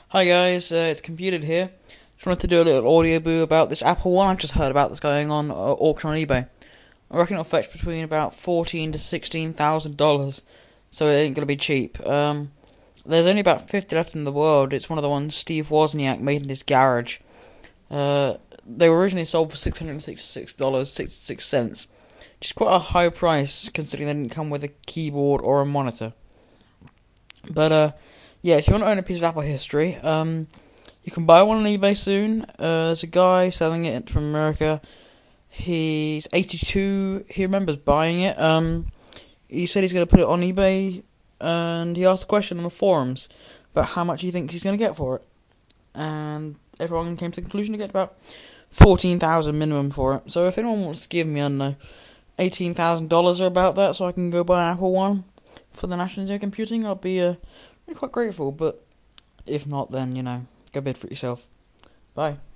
Hi guys, it's Computed here. Just wanted to do a little audio boo about this Apple One I've just heard about that's going on auction on eBay. I reckon it'll fetch between about $14,000 to $16,000, so it ain't gonna be cheap. There's only about 50 left in the world. It's one of the ones Steve Wozniak made in his garage. They were originally sold for $666.66, which is quite a high price considering they didn't come with a keyboard or a monitor. But yeah, if you want to own a piece of Apple history, you can buy one on eBay soon. There's a guy selling it from America. He's 82. He remembers buying it. He said he's going to put it on eBay, and he asked a question on the forums about how much he thinks he's going to get for it. And everyone came to the conclusion to get about 14,000 minimum for it. So if anyone wants to give me, I don't know, $18,000 or about that, so I can go buy an Apple One for the National Museum of Computing, I'll be quite grateful. But if not, then go bid for it yourself. Bye.